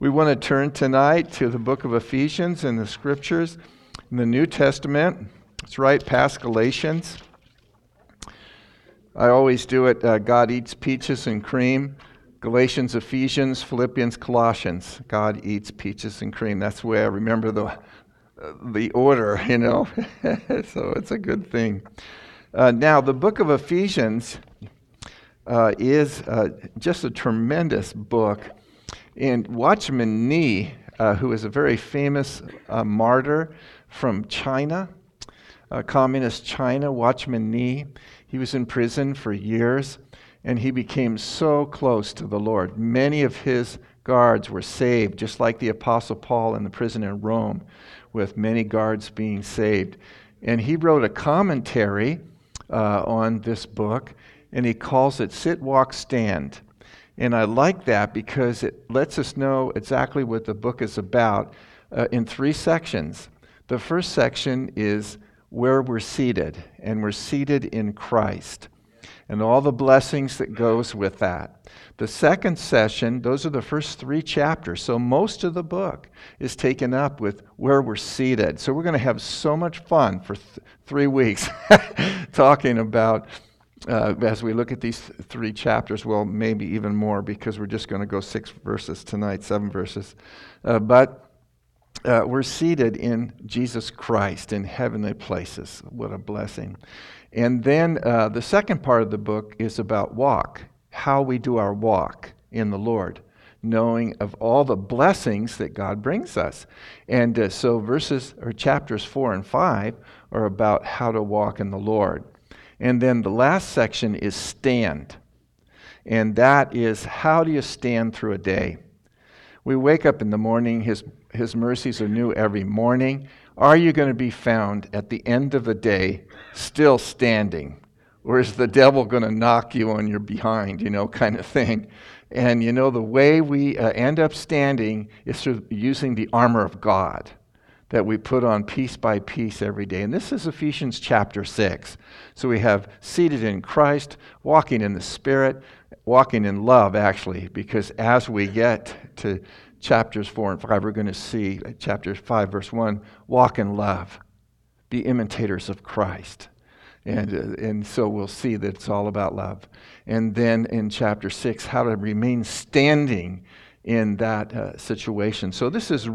We want to turn tonight to the book of Ephesians in the scriptures in the New Testament. It's right past Galatians. I always do it, God eats peaches and cream. Galatians, Ephesians, Philippians, Colossians. God eats peaches and cream. That's the way I remember the order, you know. So it's a good thing. Now, the book of Ephesians is just a tremendous book. And Watchman Nee, who is a very famous martyr from China, communist China, Watchman Nee, he was in prison for years, and he became so close to the Lord. Many of his guards were saved, just like the Apostle Paul in the prison in Rome, with many guards being saved. And he wrote a commentary on this book, and he calls it Sit, Walk, Stand. And I like that because it lets us know exactly what the book is about in three sections. The first section is where we're seated, and we're seated in Christ, and all the blessings that goes with that. The second session, those are the first three chapters, so most of the book is taken up with where we're seated. So we're going to have so much fun for 3 weeks talking about as we look at these three chapters, well, maybe even more, because we're just going to go 6 verses tonight, 7 verses. But we're seated in Jesus Christ in heavenly places. What a blessing. And then the second part of the book is about walk, how we do our walk in the Lord, knowing of all the blessings that God brings us. And so chapters 4 and 5 are about how to walk in the Lord. And then the last section is stand. And that is, how do you stand through a day? We wake up in the morning, His mercies are new every morning. Are you going to be found at the end of the day still standing? Or is the devil going to knock you on your behind, kind of thing? And the way we end up standing is through using the armor of God that we put on piece by piece every day. And this is Ephesians chapter 6. So we have seated in Christ, walking in the Spirit, walking in love, actually, because as we get to chapters 4 and 5, we're going to see chapter 5, verse 1, walk in love, be imitators of Christ. And so we'll see that it's all about love. And then in chapter 6, how to remain standing in that situation. So this is...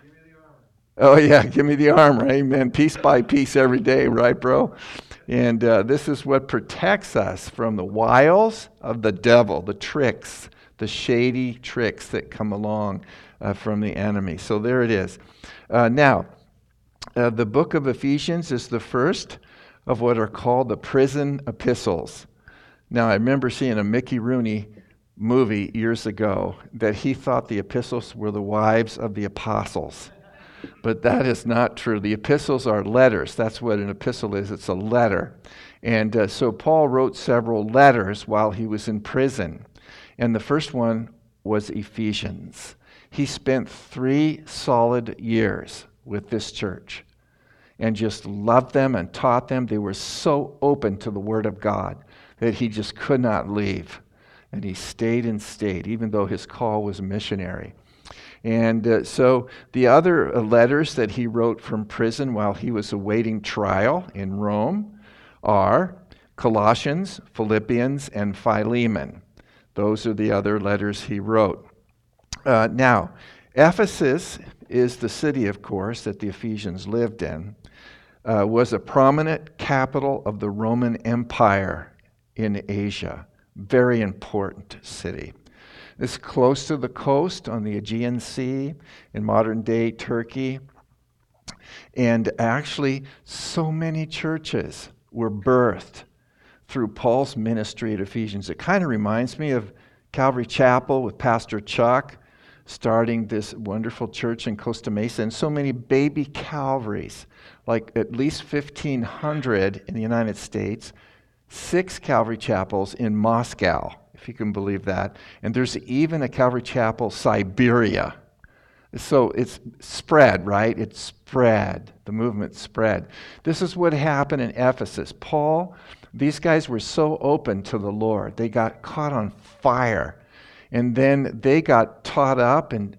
Oh, yeah, give me the armor, amen. Piece by piece every day, right, bro? And this is what protects us from the wiles of the devil, the tricks, the shady tricks that come along from the enemy. So there it is. Now, the book of Ephesians is the first of what are called the prison epistles. Now, I remember seeing a Mickey Rooney movie years ago that he thought the epistles were the wives of the apostles. But that is not true. The epistles are letters. That's what an epistle is. It's a letter. And so Paul wrote several letters while he was in prison. And the first one was Ephesians. He spent 3 solid years with this church and just loved them and taught them. They were so open to the Word of God that he just could not leave. And he stayed and stayed, even though his call was missionary. And so the other letters that he wrote from prison while he was awaiting trial in Rome are Colossians, Philippians, and Philemon. Those are the other letters he wrote. Now, Ephesus is the city, of course, that the Ephesians lived in, was a prominent capital of the Roman Empire in Asia. Very important city. It's close to the coast on the Aegean Sea in modern-day Turkey. And actually, so many churches were birthed through Paul's ministry at Ephesians. It kind of reminds me of Calvary Chapel with Pastor Chuck starting this wonderful church in Costa Mesa, and so many baby Calvaries, like at least 1,500 in the United States, 6 Calvary Chapels in Moscow, if you can believe that. And there's even a Calvary Chapel, Siberia. So it's spread, right? It's spread. The movement spread. This is what happened in Ephesus. These guys were so open to the Lord. They got caught on fire. And then they got taught up and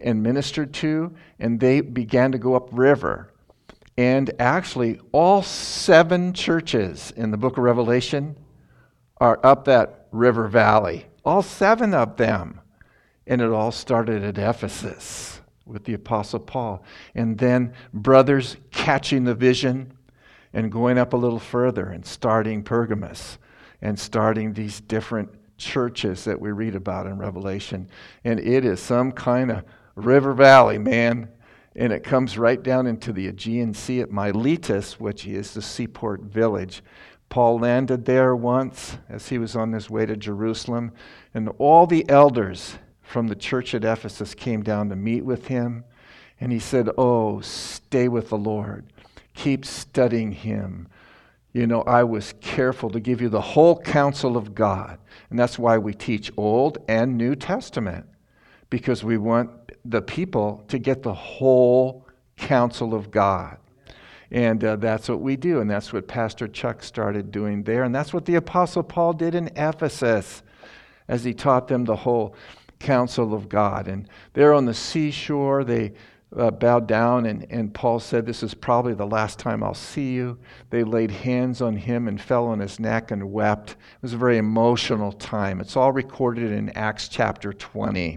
and ministered to, and they began to go upriver. And actually, all 7 churches in the book of Revelation are up that river valley. All 7 of them. And it all started at Ephesus with the Apostle Paul. And then brothers catching the vision and going up a little further and starting Pergamos and starting these different churches that we read about in Revelation. And it is some kind of river valley, man. And it comes right down into the Aegean Sea at Miletus, which is the seaport village. Paul landed there once as he was on his way to Jerusalem, and all the elders from the church at Ephesus came down to meet with him. And he said, "Oh, stay with the Lord. Keep studying him. You know, I was careful to give you the whole counsel of God." And that's why we teach Old and New Testament, because we want the people to get the whole counsel of God. And that's what we do, and that's what Pastor Chuck started doing there, and that's what the Apostle Paul did in Ephesus as he taught them the whole counsel of God. And there on the seashore, they bowed down, and Paul said, "This is probably the last time I'll see you." They laid hands on him and fell on his neck and wept. It was a very emotional time. It's all recorded in Acts chapter 20.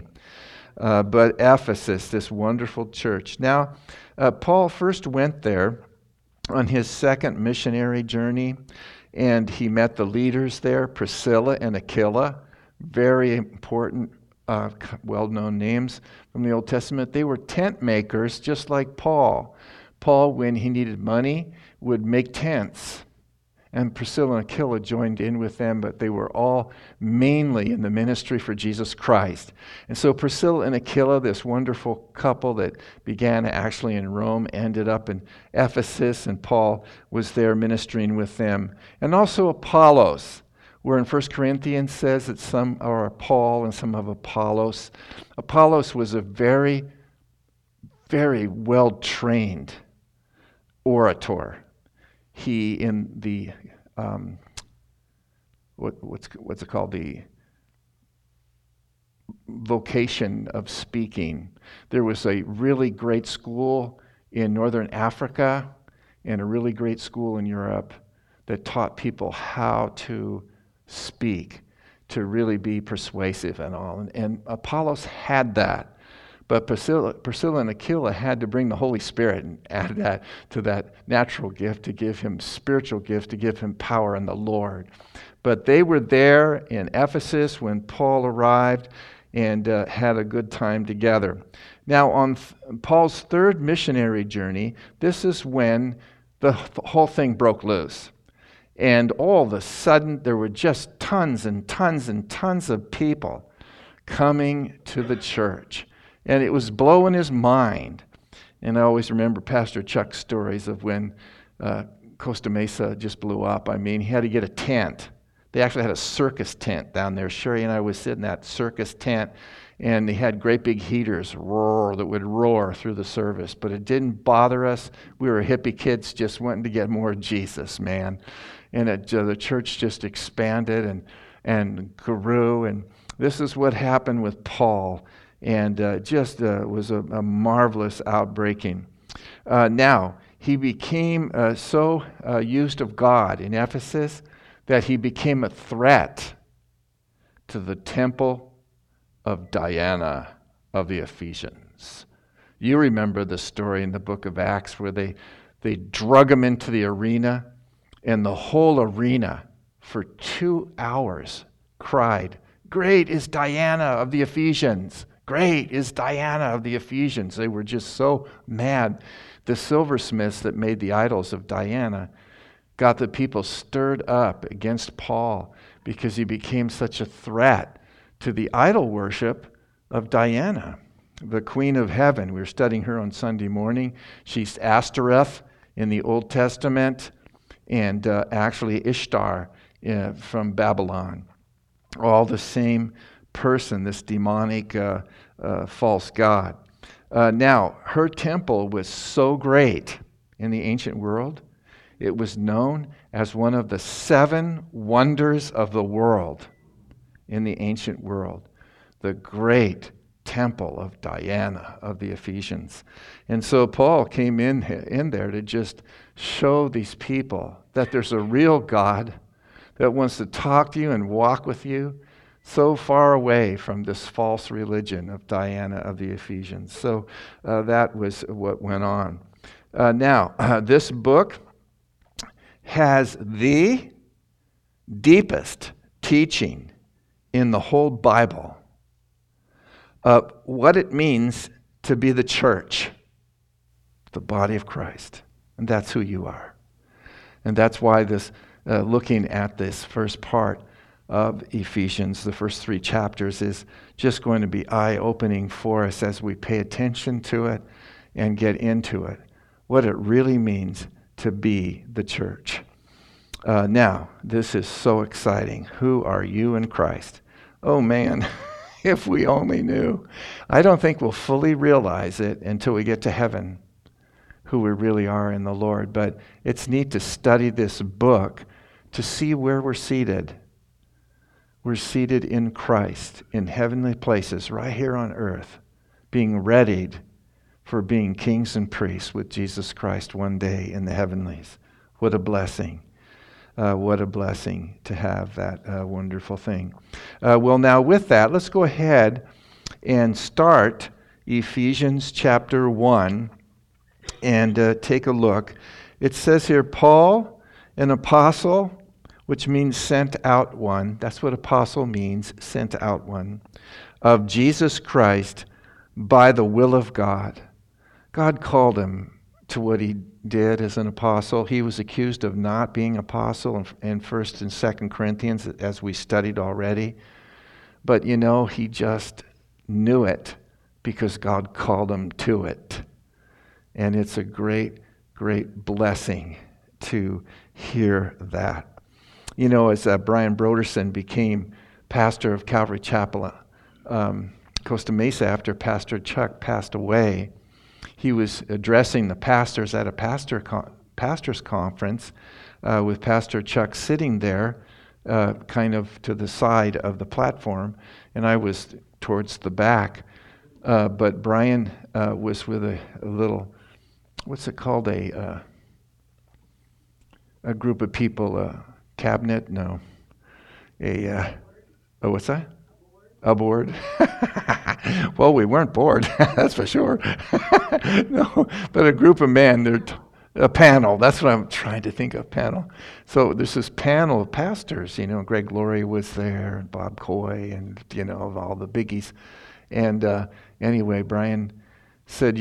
But Ephesus, this wonderful church. Now, Paul first went there on his second missionary journey, and he met the leaders there, Priscilla and Aquila, very important, well-known names from the Old Testament. They were tent makers, just like Paul. Paul, when he needed money, would make tents. And Priscilla and Aquila joined in with them, but they were all mainly in the ministry for Jesus Christ. And so Priscilla and Aquila, this wonderful couple that began actually in Rome, ended up in Ephesus, and Paul was there ministering with them. And also Apollos, where in 1 Corinthians says that some are Paul and some of Apollos. Apollos was a very, very well-trained orator. He, in the what's it called, the vocation of speaking. There was a really great school in Northern Africa and a really great school in Europe that taught people how to speak, to really be persuasive and all. And Apollos had that. But Priscilla and Aquila had to bring the Holy Spirit and add that to that natural gift, to give him spiritual gift, to give him power in the Lord. But they were there in Ephesus when Paul arrived and had a good time together. Now, on Paul's third missionary journey, this is when the whole thing broke loose. And all of a sudden, there were just tons and tons and tons of people coming to the church. And it was blowing his mind. And I always remember Pastor Chuck's stories of when Costa Mesa just blew up. I mean, he had to get a tent. They actually had a circus tent down there. Sherry and I would sit in that circus tent, and they had great big heaters that would roar through the service. But it didn't bother us. We were hippie kids just wanting to get more of Jesus, man. And the church just expanded and grew. And this is what happened with Paul. And just was a marvelous outbreaking. Now, he became so used of God in Ephesus that he became a threat to the temple of Diana of the Ephesians. You remember the story in the book of Acts where they drug him into the arena, and the whole arena for 2 hours cried, "Great is Diana of the Ephesians! Great is Diana of the Ephesians." They were just so mad. The silversmiths that made the idols of Diana got the people stirred up against Paul because he became such a threat to the idol worship of Diana, the Queen of Heaven. We were studying her on Sunday morning. She's Ashtoreth in the Old Testament, and actually Ishtar from Babylon. All the same person, this demonic false god. Now, her temple was so great in the ancient world, it was known as one of the 7 wonders of the world in the ancient world. The great temple of Diana of the Ephesians. And so Paul came in there to just show these people that there's a real God that wants to talk to you and walk with you so far away from this false religion of Diana of the Ephesians. So that was what went on. Now, this book has the deepest teaching in the whole Bible of what it means to be the church, the body of Christ. And that's who you are. And that's why this looking at this first part of Ephesians, the first 3 chapters, is just going to be eye-opening for us as we pay attention to it and get into it, what it really means to be the church. Now, this is so exciting. Who are you in Christ? Oh man, if we only knew. I don't think we'll fully realize it until we get to heaven, who we really are in the Lord. But it's neat to study this book to see where we're seated. We're seated in Christ, in heavenly places, right here on earth, being readied for being kings and priests with Jesus Christ one day in the heavenlies. What a blessing. What a blessing to have that wonderful thing. Well, now with that, let's go ahead and start Ephesians chapter 1 and take a look. It says here, Paul, an apostle, which means sent out one. That's what apostle means, sent out one, of Jesus Christ by the will of God. God called him to what he did as an apostle. He was accused of not being apostle in 1st and 2nd Corinthians, as we studied already. But he just knew it because God called him to it. And it's a great, great blessing to hear that. As Brian Broderson became pastor of Calvary Chapel, Costa Mesa, after Pastor Chuck passed away, he was addressing the pastors at a pastor's conference with Pastor Chuck sitting there kind of to the side of the platform, and I was towards the back. But Brian was with a little, what's it called, a group of people, cabinet? No. What's that? A board? Well, we weren't bored, that's for sure. No, but a group of men, a panel, that's what I'm trying to think of, panel. So there's this panel of pastors, Greg Laurie was there, and Bob Coy, and, of all the biggies. And anyway, Brian said,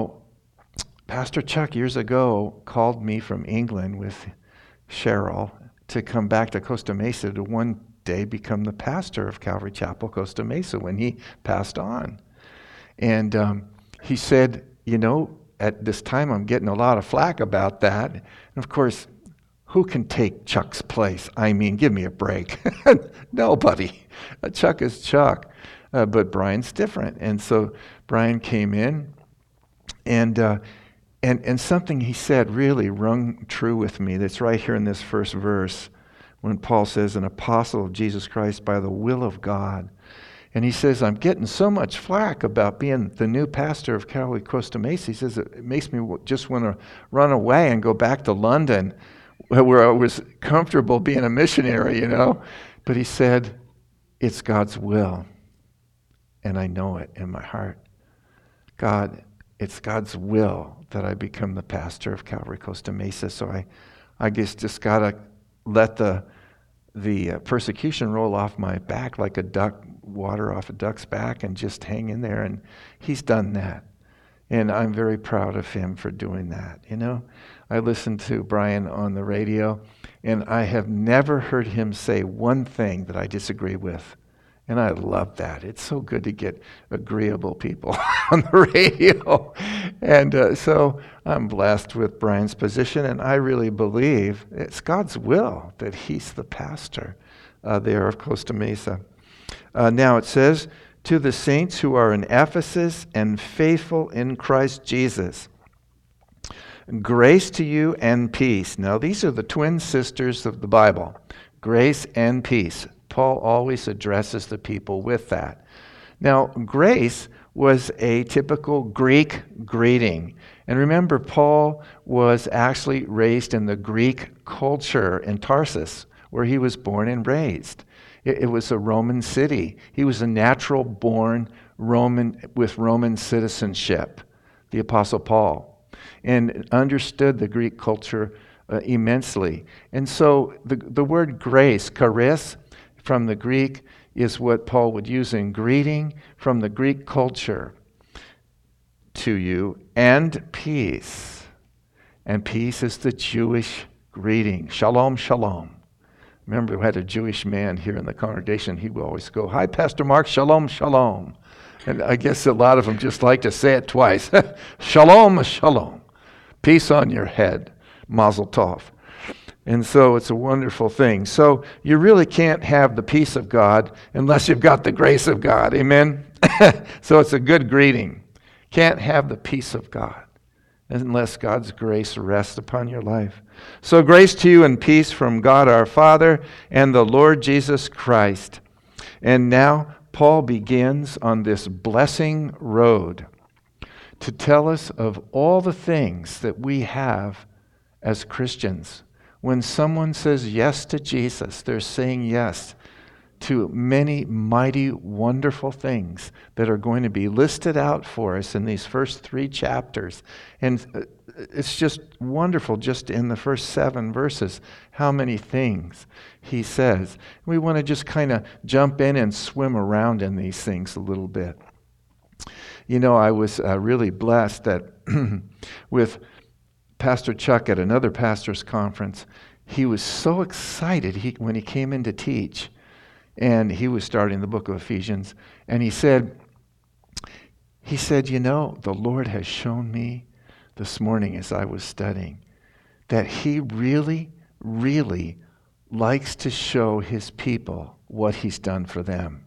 Pastor Chuck years ago called me from England with Cheryl to come back to Costa Mesa to one day become the pastor of Calvary Chapel, Costa Mesa, when he passed on. And he said, at this time I'm getting a lot of flack about that. And of course, who can take Chuck's place? I mean, give me a break. Nobody. Chuck is Chuck. But Brian's different. And so Brian came in, and something he said really rung true with me. That's right here in this first verse, when Paul says, an apostle of Jesus Christ by the will of God. And he says, I'm getting so much flack about being the new pastor of Calvary Costa Mesa. He says, it makes me just want to run away and go back to London, where I was comfortable being a missionary, But he said, it's God's will. And I know it in my heart. It's God's will that I become the pastor of Calvary Costa Mesa. So I guess just got to let the persecution roll off my back like a duck, water off a duck's back, and just hang in there. And he's done that. And I'm very proud of him for doing that. I listened to Brian on the radio, and I have never heard him say one thing that I disagree with. And I love that. It's so good to get agreeable people on the radio. And so I'm blessed with Brian's position, and I really believe it's God's will that he's the pastor there of Costa Mesa. Now it says, to the saints who are in Ephesus and faithful in Christ Jesus, grace to you and peace. Now these are the twin sisters of the Bible, grace and peace. Paul always addresses the people with that. Now, grace was a typical Greek greeting. And remember, Paul was actually raised in the Greek culture in Tarsus, where he was born and raised. It was a Roman city. He was a natural-born Roman with Roman citizenship, the Apostle Paul, and understood the Greek culture immensely. And so the word grace, charis, from the Greek, is what Paul would use in greeting from the Greek culture to you, and peace. And peace is the Jewish greeting. Shalom, shalom. Remember, we had a Jewish man here in the congregation. He would always go, "Hi, Pastor Mark, shalom, shalom." And I guess a lot of them just like to say it twice. Shalom, shalom. Peace on your head. Mazel tov. And so it's a wonderful thing. So you really can't have the peace of God unless you've got the grace of God. Amen? So it's a good greeting. Can't have the peace of God unless God's grace rests upon your life. So grace to you and peace from God our Father and the Lord Jesus Christ. And now Paul begins on this blessing road to tell us of all the things that we have as Christians. When someone says yes to Jesus, they're saying yes to many mighty, wonderful things that are going to be listed out for us in these first 3 chapters. And it's just wonderful, just in the first 7 verses, how many things he says. We want to just kind of jump in and swim around in these things a little bit. You know, I was really blessed that with Pastor Chuck at another pastor's conference, he was so excited when he came in to teach. And he was starting the book of Ephesians. And he said, you know, the Lord has shown me this morning as I was studying that he really, really likes to show his people what he's done for them.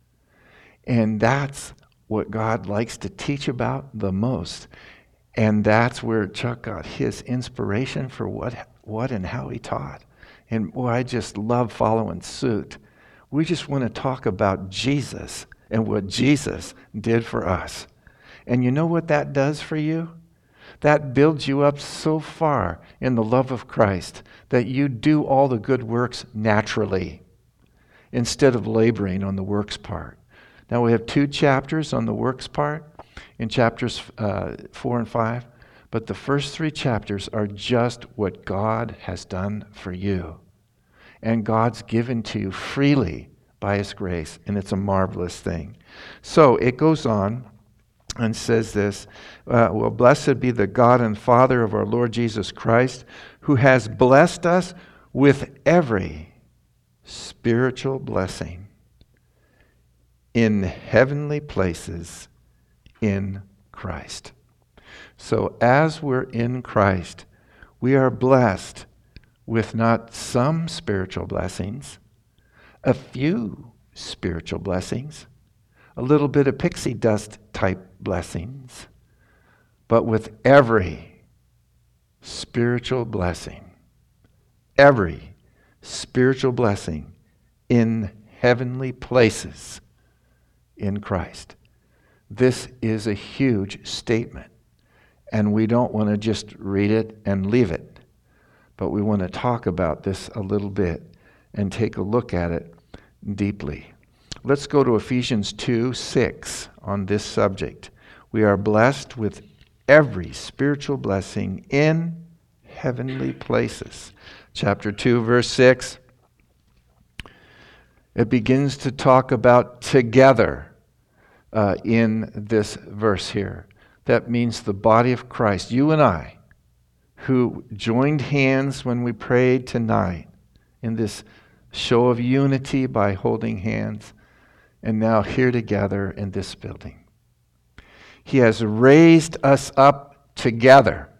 And that's what God likes to teach about the most. And that's where Chuck got his inspiration for what and how he taught. And boy, I just love following suit. We just want to talk about Jesus and what Jesus did for us. And you know what that does for you? That builds you up so far in the love of Christ that you do all the good works naturally instead of laboring on the works part. Now we have 2 chapters on the works part in chapters 4 and 5, but the first 3 chapters are just what God has done for you. And God's given to you freely by his grace, and it's a marvelous thing. So it goes on and says this, well, blessed be the God and Father of our Lord Jesus Christ, who has blessed us with every spiritual blessing in heavenly places in Christ. So as we're in Christ, we are blessed with not some spiritual blessings, a few spiritual blessings, a little bit of pixie dust type blessings, but with every spiritual blessing, every spiritual blessing in heavenly places in Christ. This is a huge statement, and we don't want to just read it and leave it. But we want to talk about this a little bit and take a look at it deeply. Let's go to Ephesians 2:6 on this subject. We are blessed with every spiritual blessing in heavenly places. Chapter 2, verse 6. It begins to talk about together in this verse here. That means the body of Christ, you and I, who joined hands when we prayed tonight in this show of unity by holding hands, and now here together in this building. He has raised us up together,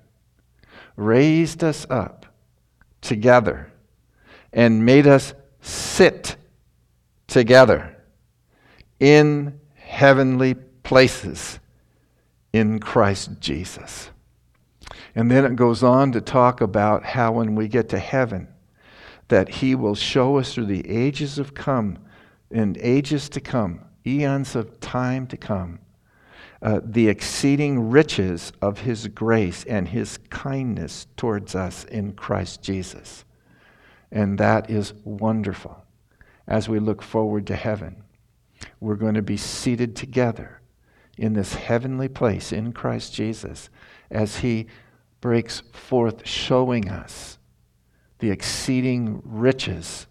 and made us sit together in heavenly places in Christ Jesus. And then it goes on to talk about how when we get to heaven, that he will show us through the ages of come and ages to come eons of time to come, the exceeding riches of his grace and his kindness towards us in Christ Jesus. And that is wonderful. As we look forward to heaven, we're going to be seated together in this heavenly place in Christ Jesus as he breaks forth showing us the exceeding riches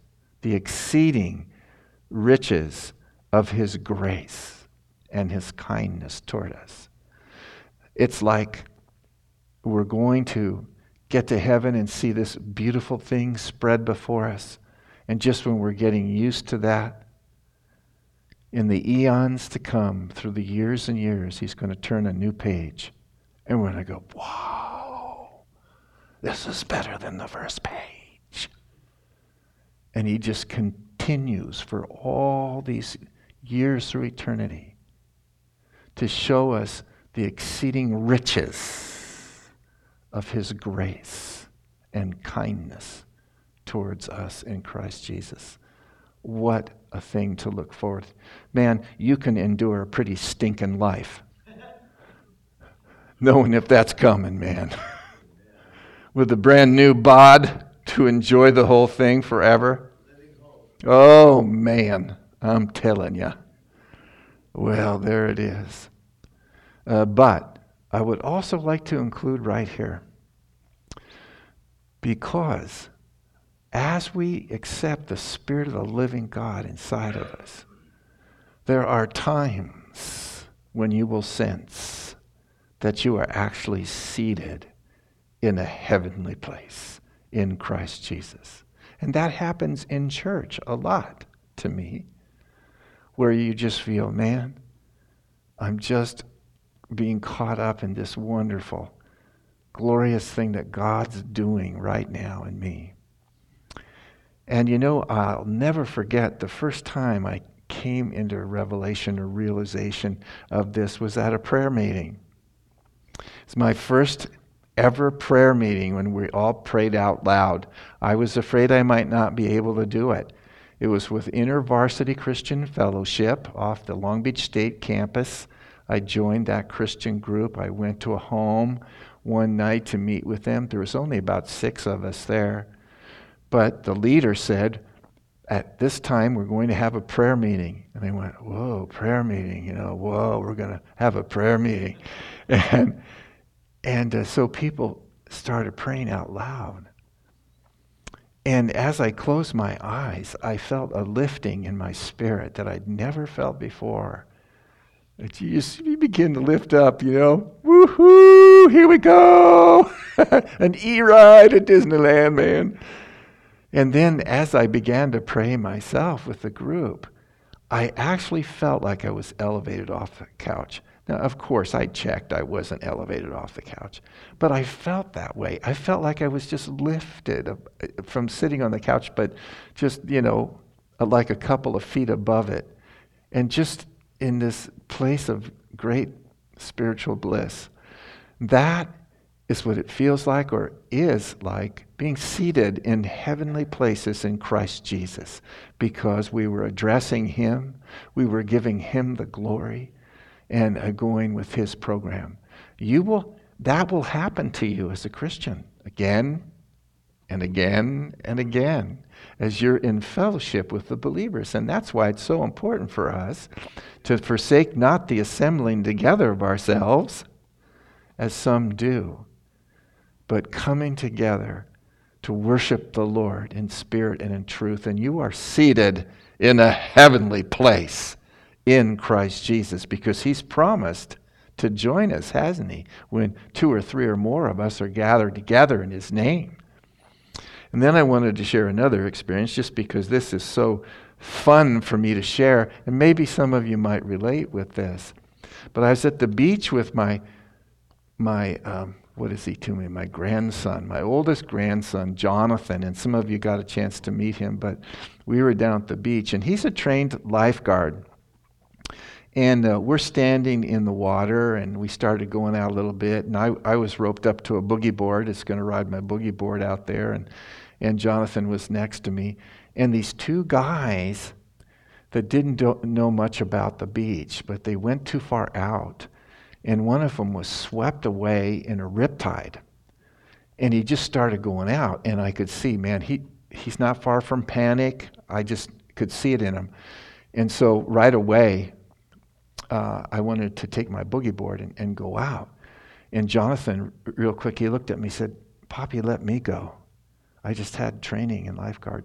of his grace and his kindness toward us. It's like we're going to get to heaven and see this beautiful thing spread before us. And just when we're getting used to that, in the eons to come, through the years and years, he's going to turn a new page. And we're going to go, wow, this is better than the first page. And he just continues for all these years through eternity to show us the exceeding riches of his grace and kindness towards us in Christ Jesus. What a thing to look forward to. Man, you can endure a pretty stinking life knowing if that's coming, man. With a brand new bod to enjoy the whole thing forever. Oh, man, I'm telling you. Well, there it is. But I would also like to include right here, because as we accept the Spirit of the living God inside of us, there are times when you will sense that you are actually seated in a heavenly place in Christ Jesus. And that happens in church a lot to me, where you just feel, man, I'm just being caught up in this wonderful, glorious thing that God's doing right now in me. And you know, I'll never forget the first time I came into a revelation or realization of this was at a prayer meeting. It's my first ever prayer meeting when we all prayed out loud. I was afraid I might not be able to do it. It was with InterVarsity Christian Fellowship off the Long Beach State campus. I joined that Christian group. I went to a home one night to meet with them. There was only about 6 of us there. But the leader said, at this time, we're going to have a prayer meeting. And they went, whoa, prayer meeting, whoa, we're going to have a prayer meeting. And so people started praying out loud. And as I closed my eyes, I felt a lifting in my spirit that I'd never felt before. You begin to lift up, woohoo, here we go. An E-ride at Disneyland, man. And then as I began to pray myself with the group, I actually felt like I was elevated off the couch. Now, of course, I checked. I wasn't elevated off the couch. But I felt that way. I felt like I was just lifted from sitting on the couch, but just, like a couple of feet above it. And just in this place of great spiritual bliss. That is what it feels like, or is like, being seated in heavenly places in Christ Jesus, because we were addressing him, we were giving him the glory, and going with his program. That will happen to you as a Christian again and again and again as you're in fellowship with the believers. And that's why it's so important for us to forsake not the assembling together of ourselves, as some do, but coming together to worship the Lord in spirit and in truth. And you are seated in a heavenly place in Christ Jesus, because he's promised to join us, hasn't he? When 2 or 3 or more of us are gathered together in his name. And then I wanted to share another experience, just because this is so fun for me to share, and maybe some of you might relate with this. But I was at the beach with my what is he to me? My grandson, my oldest grandson, Jonathan, and some of you got a chance to meet him, but we were down at the beach, and he's a trained lifeguard. And we're standing in the water, and we started going out a little bit, and I was roped up to a boogie board. It's going to ride my boogie board out there, and Jonathan was next to me. And these 2 guys, that didn't know much about the beach, but they went too far out, and one of them was swept away in a riptide. And he just started going out, and I could see, man, he's not far from panic. I just could see it in him. And so right away, I wanted to take my boogie board and go out. And Jonathan, real quick, he looked at me and said, Poppy, let me go. I just had training in lifeguard,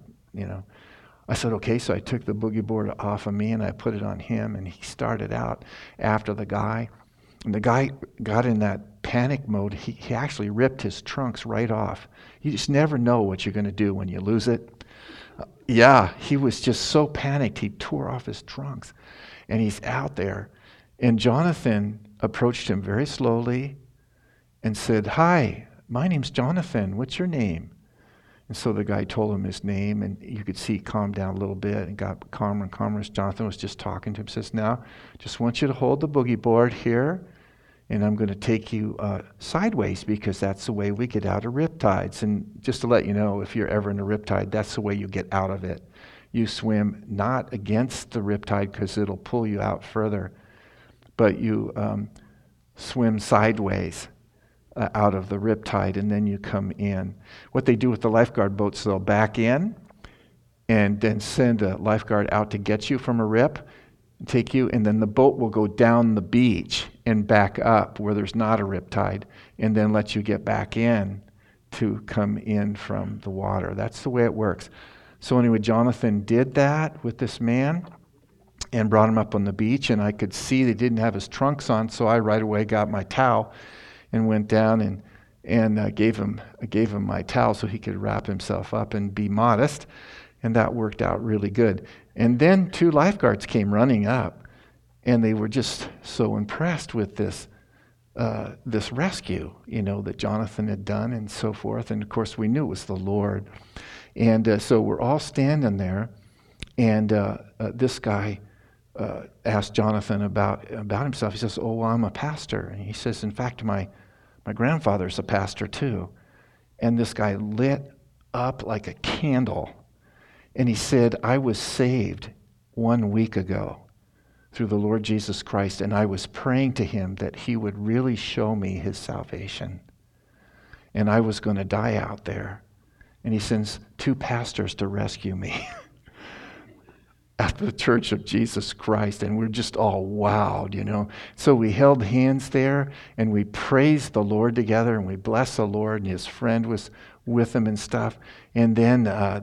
I said, okay, so I took the boogie board off of me and I put it on him, and he started out after the guy. And the guy got in that panic mode. He actually ripped his trunks right off. You just never know what you're going to do when you lose it. Yeah, he was just so panicked, he tore off his trunks. And he's out there. And Jonathan approached him very slowly and said, hi, my name's Jonathan. What's your name? And so the guy told him his name, and you could see he calmed down a little bit and got calmer and calmer as Jonathan was just talking to him. Says, now, just want you to hold the boogie board here, and I'm going to take you sideways because that's the way we get out of riptides. And just to let you know, if you're ever in a riptide, that's the way you get out of it. You swim not against the riptide because it'll pull you out further, but you swim sideways out of the riptide, and then you come in. What they do with the lifeguard boats, they'll back in and then send a lifeguard out to get you from a rip, take you, and then the boat will go down the beach and back up where there's not a riptide, and then let you get back in to come in from the water. That's the way it works. So anyway, Jonathan did that with this man and brought him up on the beach, and I could see they didn't have his trunks on, so I right away got my towel and went down and gave him my towel so he could wrap himself up and be modest, and that worked out really good. And then 2 lifeguards came running up, and they were just so impressed with this rescue, that Jonathan had done and so forth. And of course, we knew it was the Lord. And so we're all standing there, and this guy asked Jonathan about himself. He says, "Oh, well, I'm a pastor." And he says, "In fact, my grandfather's a pastor too." And this guy lit up like a candle. And he said, "I was saved 1 week ago through the Lord Jesus Christ, and I was praying to him that he would really show me his salvation. And I was going to die out there. And he sends 2 pastors to rescue me." At the Church of Jesus Christ, and we're just all wowed, So we held hands there, and we praised the Lord together, and we blessed the Lord, and his friend was with him and stuff, and then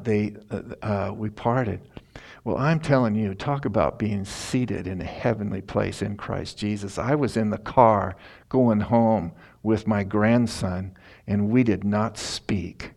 we parted. Well, I'm telling you, talk about being seated in a heavenly place in Christ Jesus. I was in the car going home with my grandson, and we did not speak.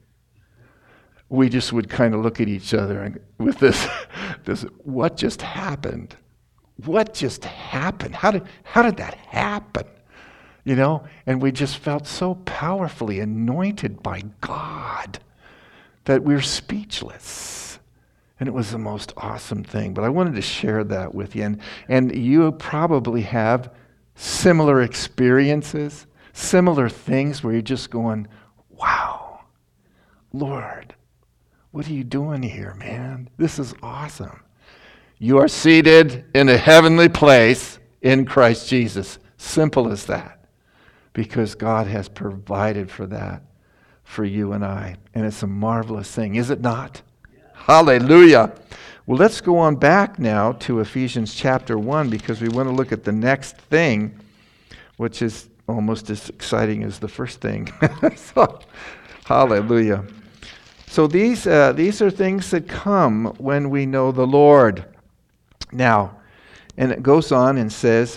We just would kind of look at each other and with this, what just happened? What just happened? How did that happen? And we just felt so powerfully anointed by God that we're speechless. And it was the most awesome thing. But I wanted to share that with you. And you probably have similar experiences, similar things where you're just going, wow, Lord, what are you doing here, man? This is awesome. You are seated in a heavenly place in Christ Jesus. Simple as that. Because God has provided for that for you and I. And it's a marvelous thing, is it not? Yeah. Hallelujah. Well, let's go on back now to Ephesians chapter 1 because we want to look at the next thing, which is almost as exciting as the first thing. So, hallelujah. So these are things that come when we know the Lord. Now, and it goes on and says,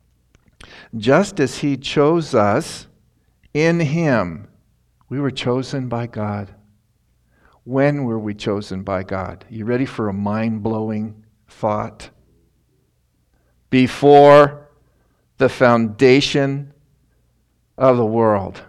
just as he chose us in him, we were chosen by God. When were we chosen by God? You ready for a mind-blowing thought? Before the foundation of the world.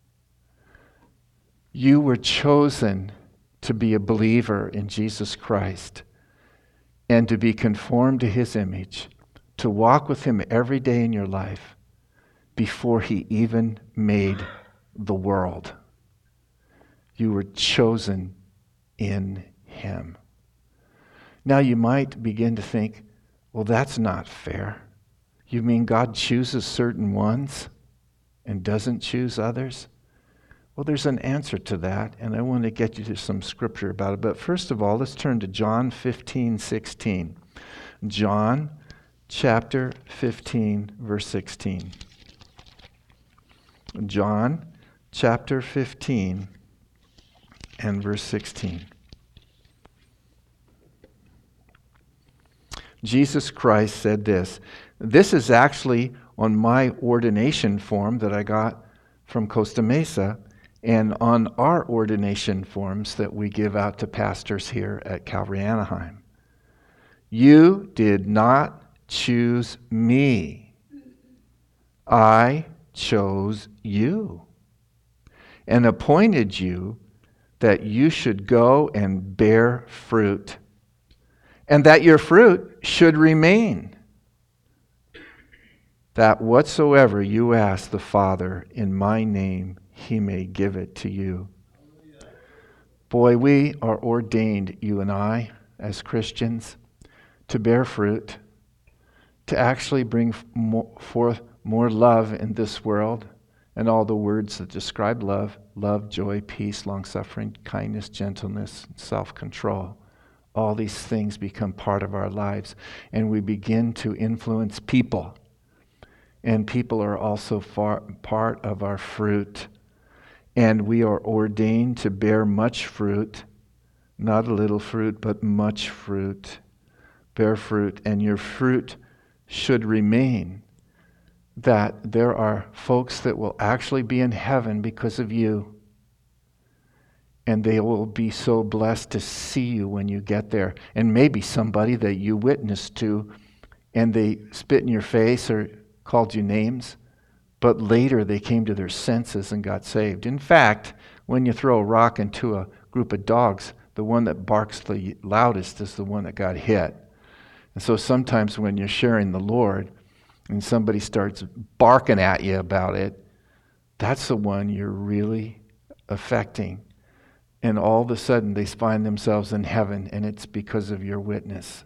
You were chosen to be a believer in Jesus Christ and to be conformed to his image, to walk with him every day in your life before he even made the world. You were chosen in him. Now you might begin to think, well, that's not fair. You mean God chooses certain ones and doesn't choose others? Well, there's an answer to that, and I want to get you to some scripture about it. But first of all, let's turn to John 15:16. John chapter 15, verse 16. John chapter 15 and verse 16. Jesus Christ said this. This is actually on my ordination form that I got from Costa Mesa and on our ordination forms that we give out to pastors here at Calvary Anaheim. You did not choose me. I chose you and appointed you that you should go and bear fruit, and that your fruit should remain, that whatsoever you ask the Father in my name, he may give it to you. Boy, we are ordained, you and I, as Christians, to bear fruit, to actually bring forth more love in this world, and all the words that describe love: love, joy, peace, long-suffering, kindness, gentleness, self-control. All these things become part of our lives, and we begin to influence people. And people are also part of our fruit. And we are ordained to bear much fruit, not a little fruit, but much fruit. Bear fruit, and your fruit should remain. That there are folks that will actually be in heaven because of you. And they will be so blessed to see you when you get there. And maybe somebody that you witnessed to and they spit in your face or called you names, but later they came to their senses and got saved. In fact, when you throw a rock into a group of dogs, the one that barks the loudest is the one that got hit. And so sometimes when you're sharing the Lord and somebody starts barking at you about it, that's the one you're really affecting. And all of a sudden they find themselves in heaven, and it's because of your witness.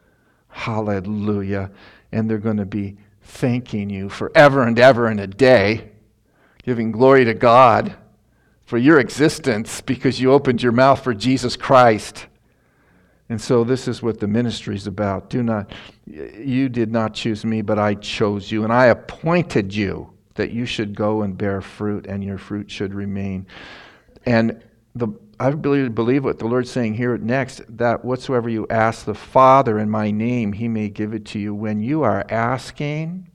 Hallelujah. And they're going to be thanking you forever and ever and a day, giving glory to God for your existence because you opened your mouth for Jesus Christ. And so this is what the ministry is about. You did not choose me, but I chose you, and I appointed you that you should go and bear fruit, and your fruit should remain. And I believe what the Lord's saying here next, that whatsoever you ask the Father in my name, he may give it to you. When you are asking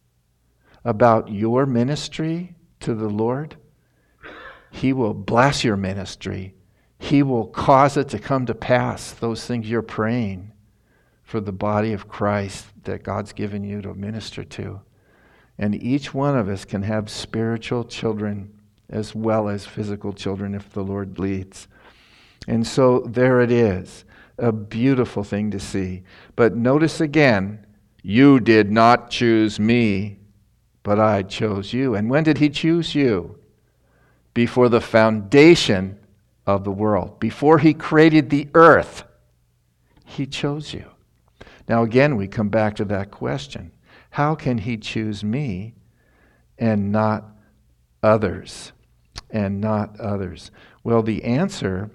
about your ministry to the Lord, he will bless your ministry. He will cause it to come to pass, those things you're praying for the body of Christ that God's given you to minister to. And each one of us can have spiritual children as well as physical children if the Lord leads. And so there it is, a beautiful thing to see. But notice again, you did not choose me, but I chose you. And when did he choose you? Before the foundation of the world. Before he created the earth, he chose you. Now again, we come back to that question. How can he choose me and not others? And not others. Well, the answer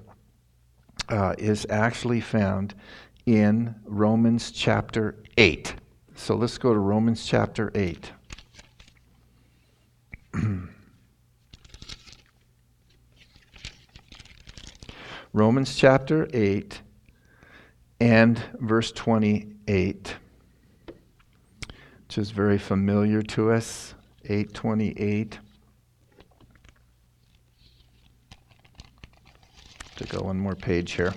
is actually found in Romans chapter 8. So let's go to Romans chapter 8. Romans chapter 8 and verse 28, which is very familiar to us, 8:28. To go one more page here.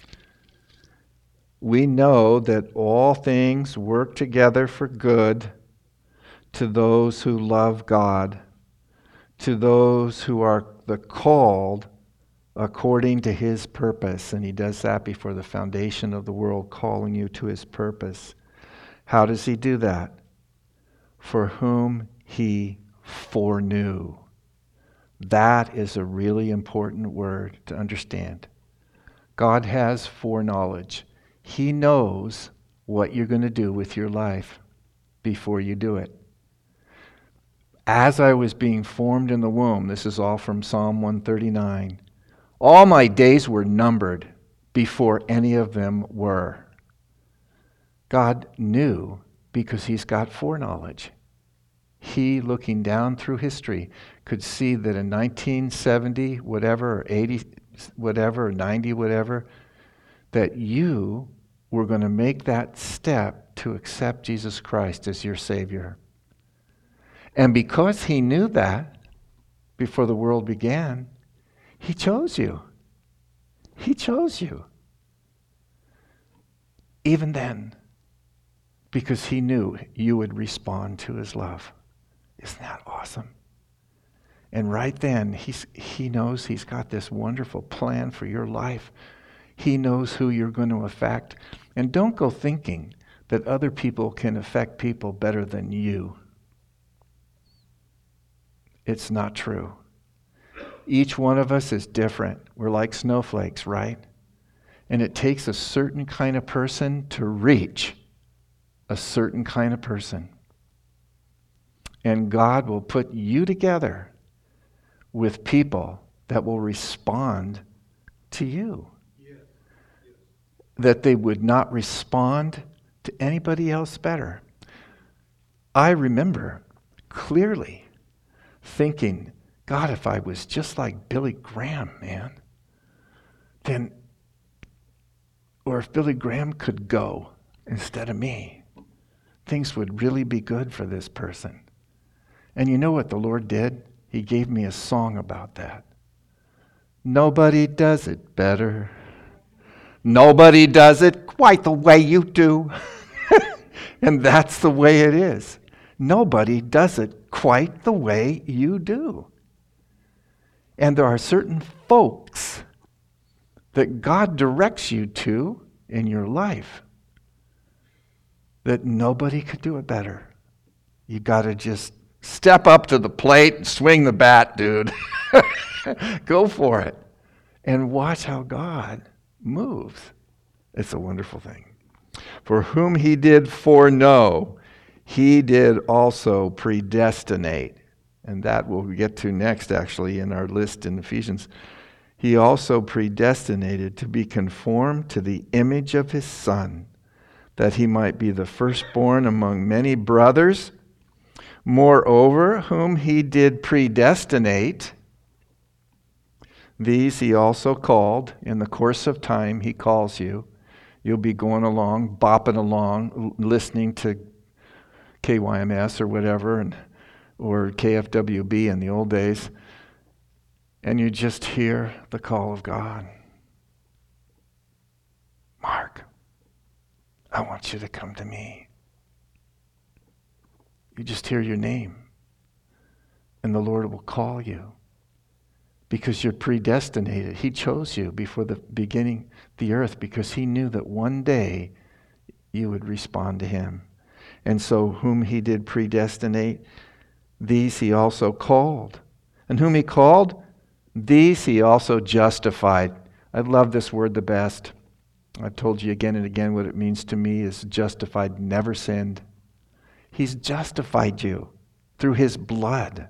We know that all things work together for good to those who love God, to those who are the called according to his purpose. And he does that before the foundation of the world, calling you to his purpose. How does he do that? For whom he foreknew. That is a really important word to understand. God has foreknowledge. He knows what you're going to do with your life before you do it. As I was being formed in the womb, this is all from Psalm 139, all my days were numbered before any of them were. God knew because he's got foreknowledge. He, looking down through history, could see that in 1970, whatever, or 80, whatever, or 90, whatever, that you were going to make that step to accept Jesus Christ as your Savior. And because he knew that before the world began, he chose you. He chose you. Even then, because he knew you would respond to his love. Isn't that awesome? And right then, he knows he's got this wonderful plan for your life. He knows who you're going to affect. And don't go thinking that other people can affect people better than you. It's not true. Each one of us is different. We're like snowflakes, right? And it takes a certain kind of person to reach a certain kind of person. And God will put you together with people that will respond to you. That they would not respond to anybody else better. I remember clearly thinking, God, if I was just like Billy Graham, man, then, or if Billy Graham could go instead of me, things would really be good for this person. And you know what the Lord did? He gave me a song about that. Nobody does it better. Nobody does it quite the way you do. And that's the way it is. Nobody does it quite the way you do. And there are certain folks that God directs you to in your life that nobody could do it better. You got to just step up to the plate and swing the bat, dude. Go for it. And watch how God moves. It's a wonderful thing. For whom he did foreknow, he did also predestinate. And that we'll get to next, actually, in our list in Ephesians. He also predestinated to be conformed to the image of his Son, that he might be the firstborn among many brothers. Moreover, whom he did predestinate, these he also called. In the course of time, he calls you. You'll be going along, bopping along, listening to KYMS or whatever, or KFWB in the old days, and you just hear the call of God. Mark, I want you to come to me. You just hear your name, and the Lord will call you because you're predestinated. He chose you before the beginning of the earth because he knew that one day you would respond to him. And so whom he did predestinate, these he also called. And whom he called, these he also justified. I love this word the best. I've told you again and again what it means to me is justified, never sinned. He's justified you through his blood.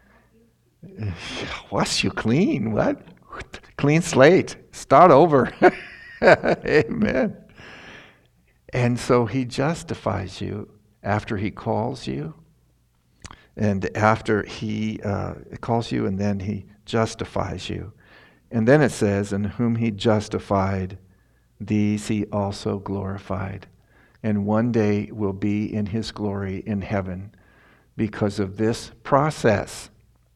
Wash you clean. What? Clean slate. Start over. Amen. And so he justifies you after he calls you. And after he calls you, and then he justifies you. And then it says, and whom he justified, these he also glorified. And one day will be in his glory in heaven because of this process.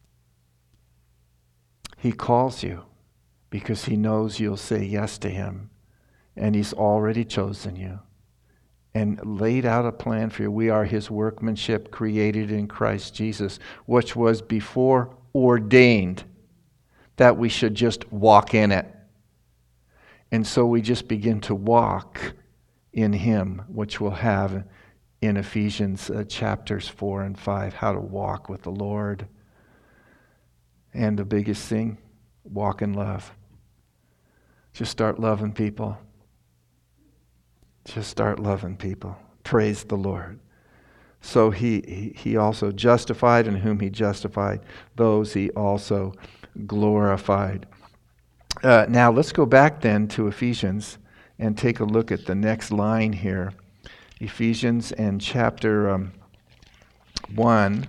He calls you because he knows you'll say yes to him. And he's already chosen you and laid out a plan for you. We are his workmanship created in Christ Jesus, which was before ordained that we should just walk in it. And so we just begin to walk in him, which we'll have in Ephesians chapters 4 and 5, how to walk with the Lord. And the biggest thing, walk in love. Just start loving people. Just start loving people. Praise the Lord. So he also justified, and whom he justified, those he also glorified. Now let's go back then to Ephesians and take a look at the next line here. Ephesians and chapter 1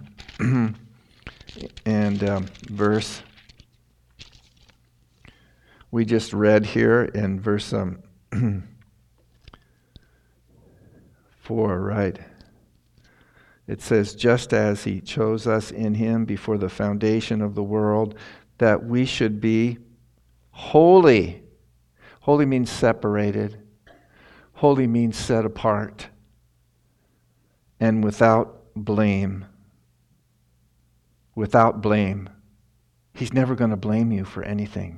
and verse, we just read here in verse 4, right? It says, just as he chose us in him before the foundation of the world, that we should be holy. Holy means separated. Holy means set apart. And without blame. Without blame. He's never going to blame you for anything.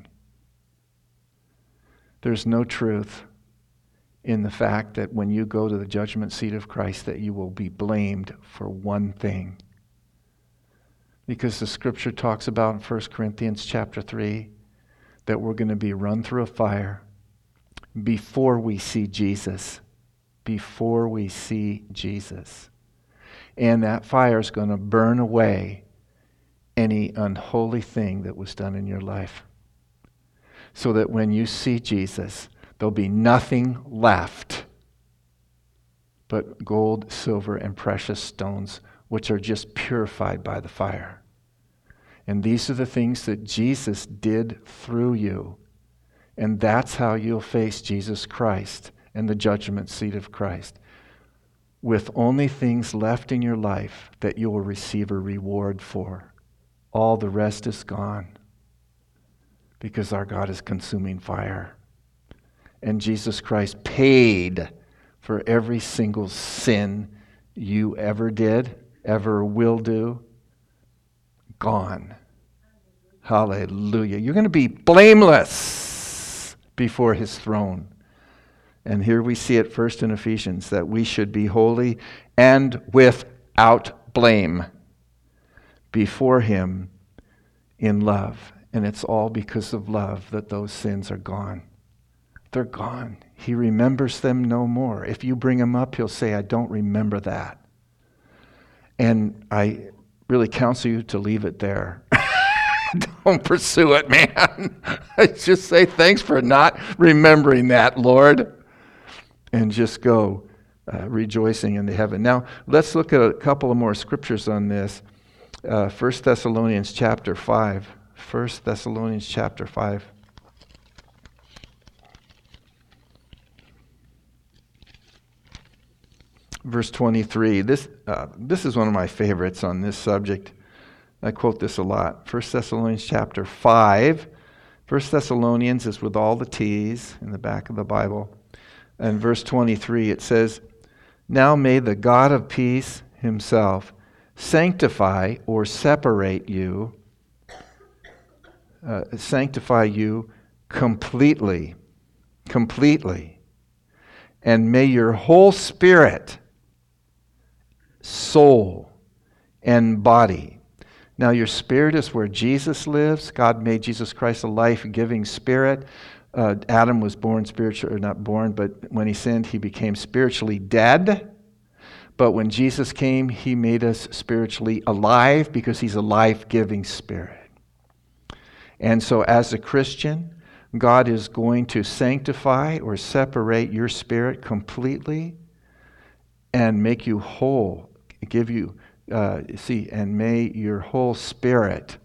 There's no truth in the fact that when you go to the judgment seat of Christ that you will be blamed for one thing. Because the scripture talks about in 1 Corinthians chapter 3 that we're going to be run through a fire before we see Jesus. Before we see Jesus. And that fire is going to burn away any unholy thing that was done in your life. So that when you see Jesus, there'll be nothing left but gold, silver, and precious stones, which are just purified by the fire. And these are the things that Jesus did through you. And that's how you'll face Jesus Christ and the judgment seat of Christ. With only things left in your life that you will receive a reward for. All the rest is gone. Because our God is consuming fire. And Jesus Christ paid for every single sin you ever did, ever will do. Gone. Hallelujah. You're going to be blameless before his throne. And here we see it first in Ephesians, that we should be holy and without blame before him in love. And it's all because of love that those sins are gone. They're gone. He remembers them no more. If you bring them up, he'll say, I don't remember that. And I really counsel you to leave it there. Don't pursue it, man. I just say, thanks for not remembering that, Lord. And just go rejoicing into heaven. Now, let's look at a couple of more scriptures on this. 1 Thessalonians chapter 5. 1 Thessalonians chapter 5. Verse 23. This is one of my favorites on this subject. I quote this a lot. 1 Thessalonians chapter 5. 1 Thessalonians is with all the T's in the back of the Bible. And verse 23, it says, now may the God of peace himself sanctify or separate you, completely, and may your whole spirit, soul, and body. Now your spirit is where Jesus lives. God made Jesus Christ a life-giving spirit. Adam was born spiritual, or not born, but when he sinned, he became spiritually dead. But when Jesus came, he made us spiritually alive because he's a life-giving spirit. And so as a Christian, God is going to sanctify or separate your spirit completely and make you whole, give you, and may your whole spirit,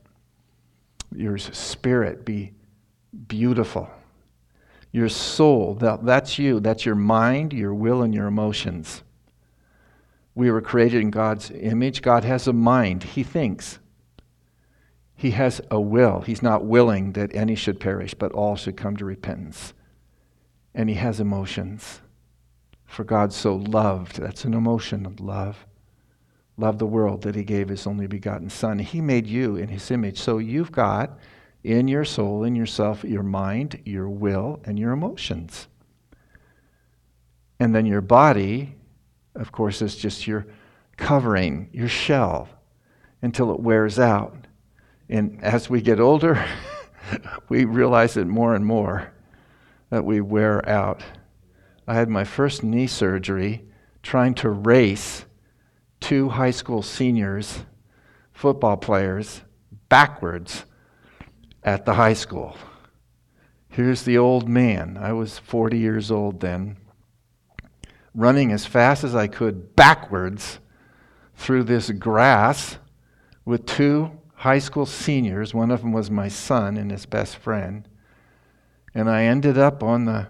be beautiful. Your soul, that's you, that's your mind, your will, and your emotions. We were created in God's image. God has a mind. He thinks. He has a will. He's not willing that any should perish, but all should come to repentance. And he has emotions. For God so loved, that's an emotion of love, loved the world that he gave his only begotten Son. He made you in his image. So you've got in your soul, in yourself, your mind, your will, and your emotions. And then your body, of course, is just your covering, your shell, until it wears out. And as we get older, we realize it more and more that we wear out I had my first knee surgery trying to race 2 high school seniors, football players, backwards at the high school. Here's the old man. I was 40 years old then, running as fast as I could backwards through this grass with 2 high school seniors. One of them was my son and his best friend. And I ended up on the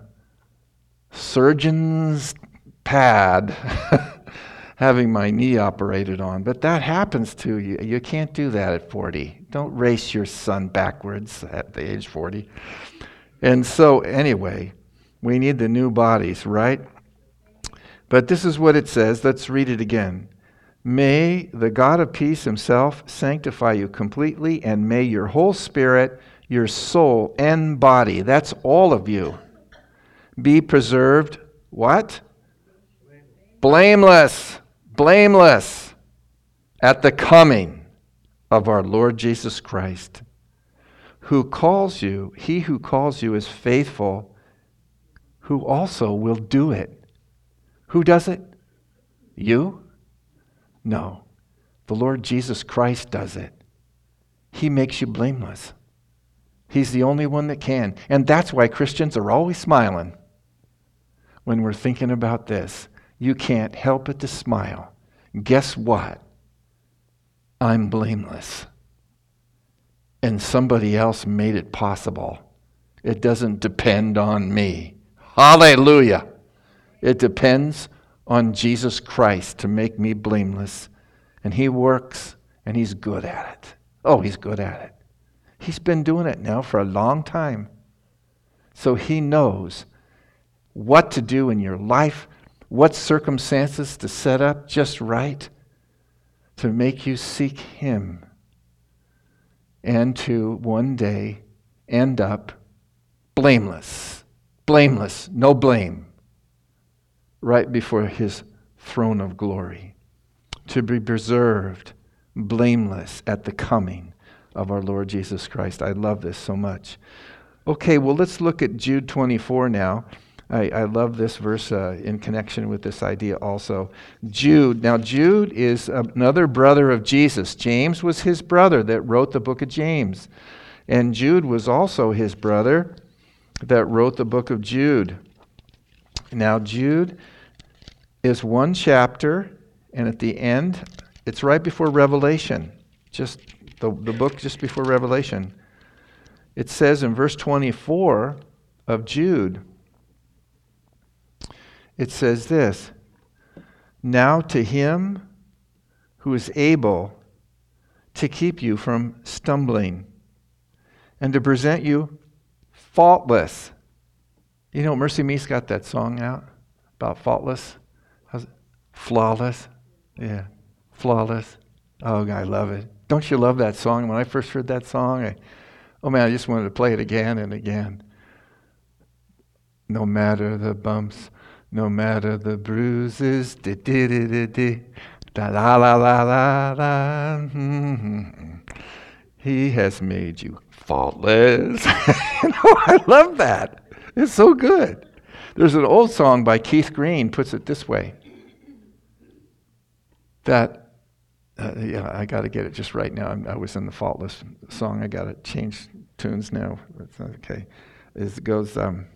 surgeon's pad having my knee operated on. But that happens to you. You can't do that at 40. Don't race your son backwards at the age 40. And so anyway, we need the new bodies, right? But this is what it says. Let's read it again. May the God of peace himself sanctify you completely, and may your whole spirit, your soul, and body, that's all of you, be preserved, what? Blameless. Blameless at the coming of our Lord Jesus Christ, who calls you, he who calls you is faithful, who also will do it. Who does it? You? No. The Lord Jesus Christ does it. He makes you blameless. He's the only one that can. And that's why Christians are always smiling when we're thinking about this. You can't help but to smile. Guess what? I'm blameless. And somebody else made it possible. It doesn't depend on me. Hallelujah. It depends on Jesus Christ to make me blameless. And he works, and he's good at it. Oh, he's good at it. He's been doing it now for a long time. So he knows what to do in your life, what circumstances to set up just right to make you seek him and to one day end up blameless. Blameless, no blame, right before his throne of glory. To be preserved blameless at the coming of our Lord Jesus Christ. I love this so much. Okay, well, let's look at Jude 24 now. I love this verse in connection with this idea also. Jude. Now, Jude is another brother of Jesus. James was his brother that wrote the book of James. And Jude was also his brother that wrote the book of Jude. Now, Jude is 1 chapter, and at the end, it's right before Revelation. Just the book just before Revelation. It says in verse 24 of Jude, it says this, now to him who is able to keep you from stumbling and to present you faultless. You know, Mercy Me's got that song out about faultless. How's it? Flawless. Yeah, flawless. Oh, I love it. Don't you love that song? When I first heard that song, I just wanted to play it again and again. No matter the bumps, no matter the bruises, da la la la la la. He has made you faultless. I love that. It's so good. There's an old song by Keith Green, puts it this way. That, I got to get it just right now. I was in the faultless song. I got to change tunes now. That's okay. It goes,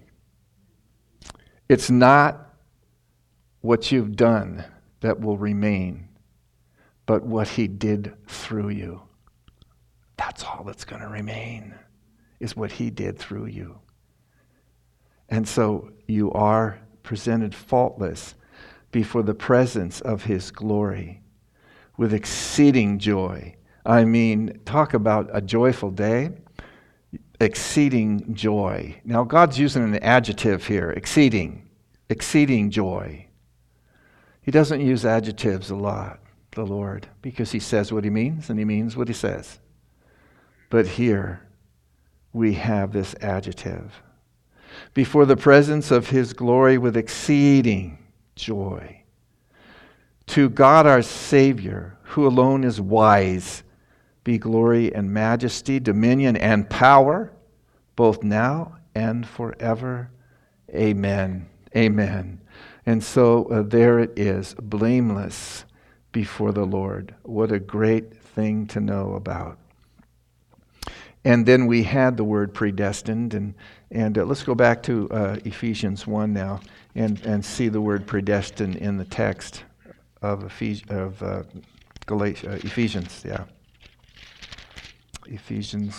it's not what you've done that will remain, but what he did through you. That's all that's going to remain, is what he did through you. And so you are presented faultless before the presence of his glory with exceeding joy. I mean, talk about a joyful day. Exceeding joy. Now, God's using an adjective here, exceeding joy. He doesn't use adjectives a lot, the Lord, because he says what he means and he means what he says. But here we have this adjective. Before the presence of his glory with exceeding joy. To God our Savior, who alone is wise, be glory and majesty, dominion and power, both now and forever. Amen. Amen. And so there it is, blameless before the Lord. What a great thing to know about. And then we had the word predestined, and let's go back to Ephesians 1 now and see the word predestined in the text of Ephesians, yeah. Ephesians.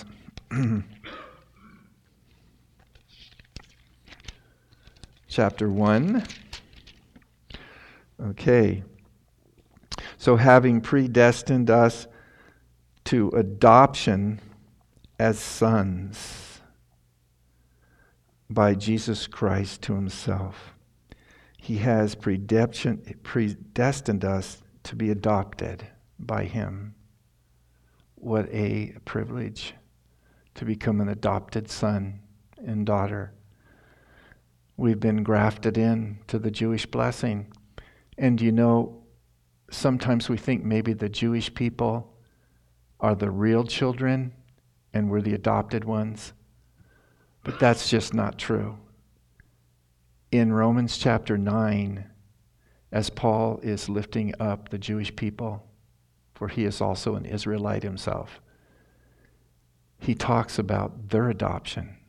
Chapter 1. Okay. So having predestined us to adoption as sons by Jesus Christ to himself. He has predestined us to be adopted by him. What a privilege to become an adopted son and daughter. We've been grafted in to the Jewish blessing. And you know, sometimes we think maybe the Jewish people are the real children and we're the adopted ones. But that's just not true. In Romans chapter 9, as Paul is lifting up the Jewish people, for he is also an Israelite himself, he talks about their adoption.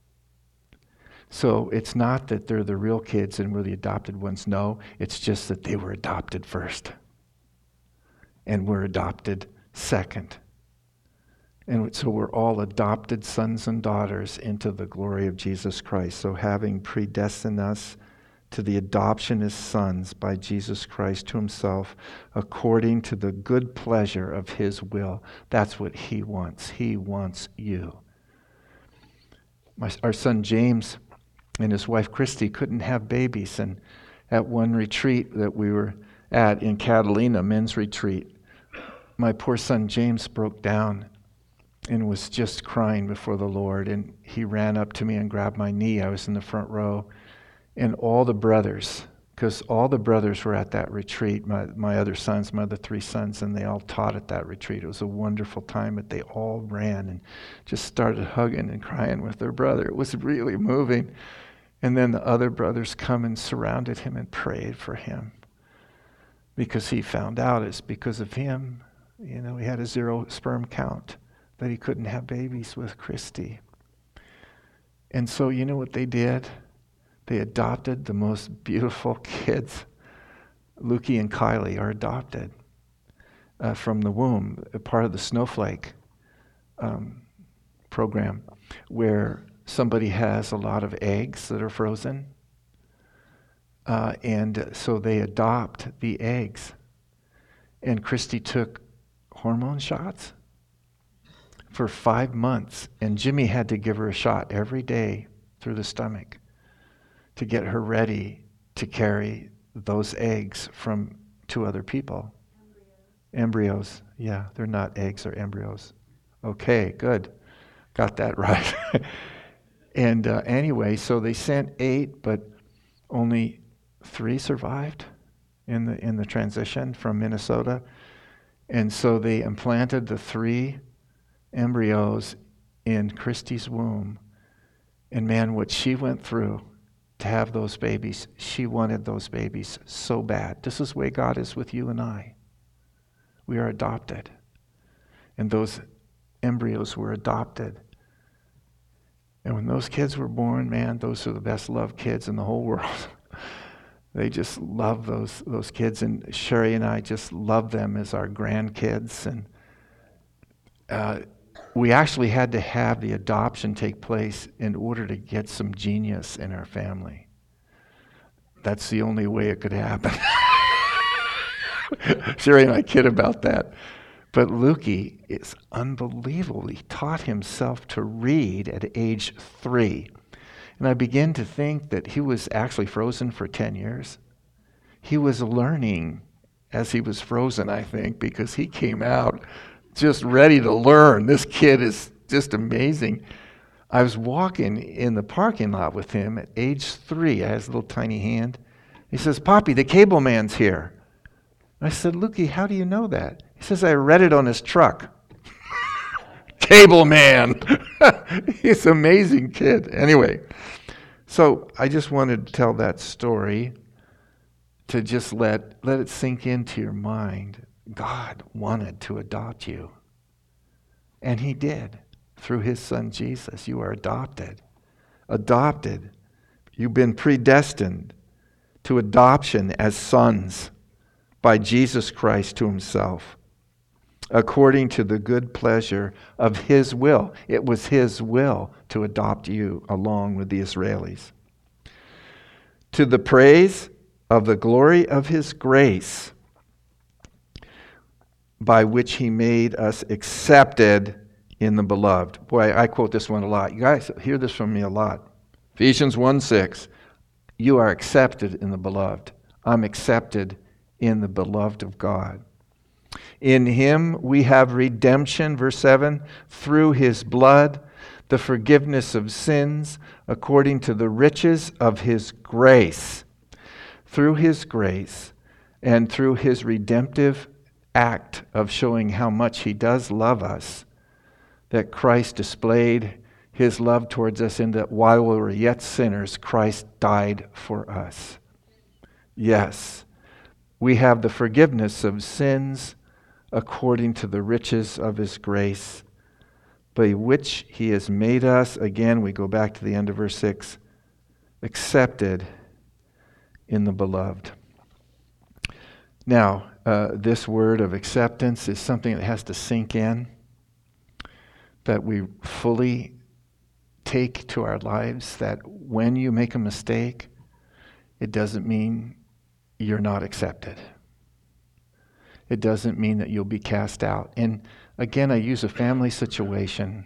So it's not that they're the real kids and we're the adopted ones. No, it's just that they were adopted first. And we're adopted second. And so we're all adopted sons and daughters into the glory of Jesus Christ. So having predestined us to the adoption as sons by Jesus Christ to himself, according to the good pleasure of his will. That's what he wants. He wants you. Our son James and his wife Christy couldn't have babies. And at one retreat that we were at in Catalina, men's retreat, my poor son James broke down and was just crying before the Lord. And he ran up to me and grabbed my knee. I was in the front row. And all the brothers, because all the brothers were at that retreat, my other sons, my other three sons, and they all taught at that retreat. It was a wonderful time, but they all ran and just started hugging and crying with their brother. It was really moving. And then the other brothers come and surrounded him and prayed for him. Because he found out it's because of him. You know, he had a 0 sperm count, that he couldn't have babies with Christy. And so you know what they did? They adopted the most beautiful kids. Lukey and Kylie are adopted from the womb, a part of the Snowflake program, where somebody has a lot of eggs that are frozen. And so they adopt the eggs. And Christy took hormone shots for 5 months. And Jimmy had to give her a shot every day through the stomach to get her ready to carry those eggs from 2 other people. Embryos. Yeah, they're not eggs, they're embryos. Okay, good. Got that right. And anyway, so they sent 8, but only 3 survived in the transition from Minnesota. And so they implanted the 3 embryos in Christy's womb. And man, what she went through to have those babies, she wanted those babies so bad. This is the way God is with you and I. We are adopted. And those embryos were adopted. And when those kids were born, man, those are the best loved kids in the whole world. They just love those kids. And Sherry and I just love them as our grandkids. And we actually had to have the adoption take place in order to get some genius in our family. That's the only way it could happen. Sherry and I kid about that. But Lukey is unbelievable. He taught himself to read at age 3. And I began to think that he was actually frozen for 10 years. He was learning as he was frozen, I think, because he came out just ready to learn. This kid is just amazing. I was walking in the parking lot with him at age 3. I had his little tiny hand. He says, "Poppy, the cable man's here." I said, "Lukey, how do you know that?" He says, "I read it on his truck." Cable man. He's an amazing kid. Anyway, So I just wanted to tell that story to just let it sink into your mind. God wanted to adopt you. And he did through his son Jesus. You are adopted. Adopted. You've been predestined to adoption as sons by Jesus Christ to himself, according to the good pleasure of his will. It was his will to adopt you along with the Israelis. To the praise of the glory of his grace, by which he made us accepted in the beloved. Boy, I quote this one a lot. You guys hear this from me a lot. Ephesians 1:6. You are accepted in the beloved. I'm accepted in the beloved of God. In him we have redemption, verse 7, through his blood, the forgiveness of sins, according to the riches of his grace. Through his grace and through his redemptive act of showing how much he does love us, that Christ displayed his love towards us in that while we were yet sinners, Christ died for us. Yes, we have the forgiveness of sins according to the riches of his grace, by which he has made us, again, we go back to the end of verse 6, accepted in the beloved. Now, this word of acceptance is something that has to sink in, that we fully take to our lives, that when you make a mistake, it doesn't mean you're not accepted. It doesn't mean that you'll be cast out. And again, I use a family situation.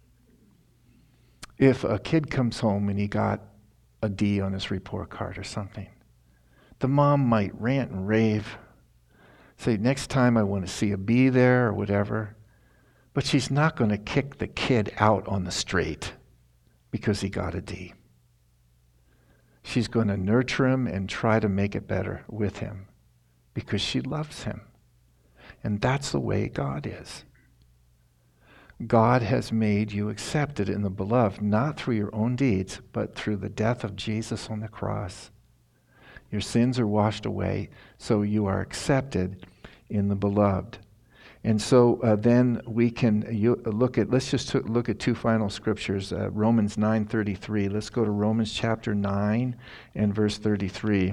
If a kid comes home and he got a D on his report card or something, the mom might rant and rave, say, next time I want to see a B there or whatever, but she's not going to kick the kid out on the street because he got a D. She's going to nurture him and try to make it better with him because she loves him. And that's the way God is. God has made you accepted in the beloved, not through your own deeds, but through the death of Jesus on the cross. Your sins are washed away, so you are accepted in the beloved. And so then we can look at two final scriptures, Romans 9:33. Let's go to Romans chapter 9 and verse 33.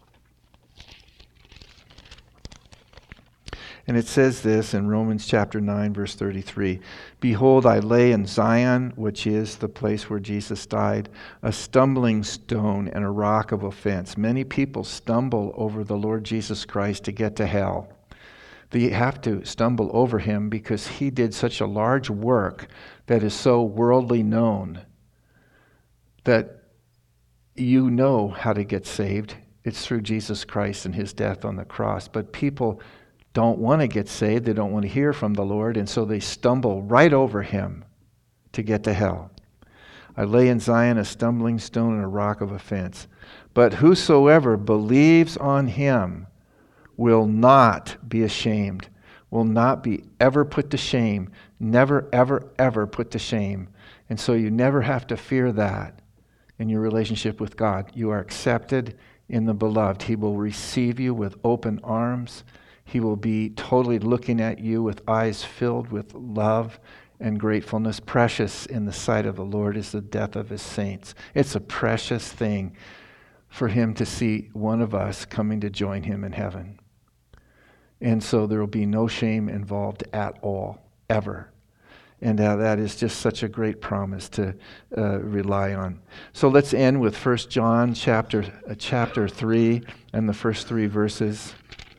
And it says this in Romans chapter 9, verse 33. Behold, I lay in Zion, which is the place where Jesus died, a stumbling stone and a rock of offense. Many people stumble over the Lord Jesus Christ to get to hell. They have to stumble over him because he did such a large work that is so worldly known that you know how to get saved. It's through Jesus Christ and his death on the cross. But people don't want to get saved. They don't want to hear from the Lord, and so they stumble right over him to get to hell. I lay in Zion a stumbling stone and a rock of offense. But whosoever believes on him will not be ashamed, will not be ever put to shame, never, ever, ever put to shame. And so you never have to fear that in your relationship with God. You are accepted in the beloved. He will receive you with open arms. He will be totally looking at you with eyes filled with love and gratefulness. Precious in the sight of the Lord is the death of his saints. It's a precious thing for him to see one of us coming to join him in heaven. And so there will be no shame involved at all, ever. And that is just such a great promise to rely on. So let's end with 1 John chapter 3 and the first 3 verses.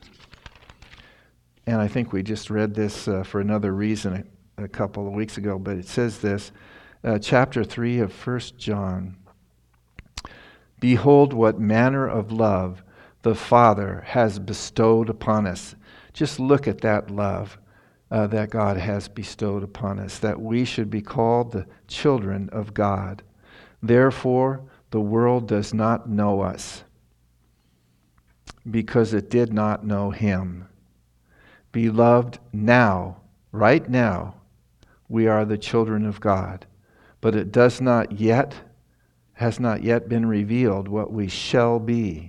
And I think we just read this for another reason a couple of weeks ago, but it says this, chapter 3 of 1 John. Behold what manner of love the Father has bestowed upon us. Just look at that love that God has bestowed upon us, that we should be called the children of God. Therefore, the world does not know us, because it did not know him. Beloved, now, right now, we are the children of God, but it does not yet has not yet been revealed what we shall be.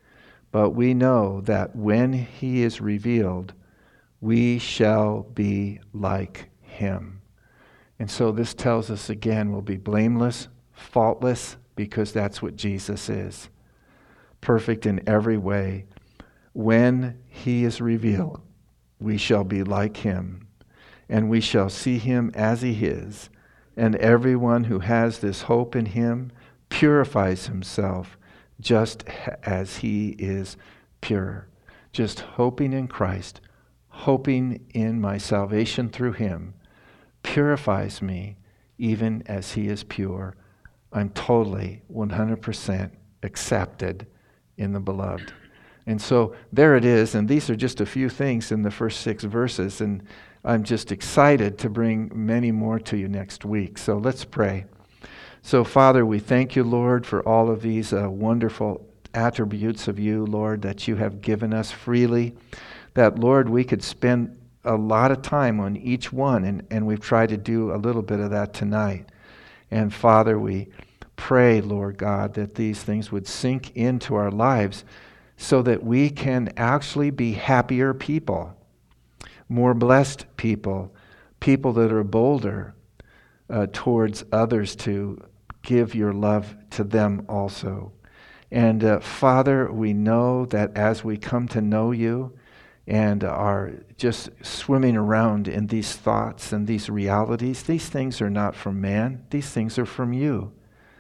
But we know that when he is revealed, we shall be like him. And so this tells us again, we'll be blameless, faultless, because that's what Jesus is. Perfect in every way. When he is revealed, we shall be like him, and we shall see him as he is. And everyone who has this hope in him purifies himself just as he is pure. Just hoping in Christ, hoping in my salvation through him, purifies me even as he is pure. I'm totally 100% accepted in the beloved. And so there it is, and these are just a few things in the first 6 verses, and I'm just excited to bring many more to you next week. So let's pray. So Father, we thank you, Lord, for all of these wonderful attributes of you, Lord, that you have given us freely, that, Lord, we could spend a lot of time on each one, and we've tried to do a little bit of that tonight. And Father, we pray, Lord God, that these things would sink into our lives so that we can actually be happier people, more blessed people, people that are bolder towards others to give your love to them also. And Father, we know that as we come to know you and are just swimming around in these thoughts and these realities, these things are not from man, these things are from you.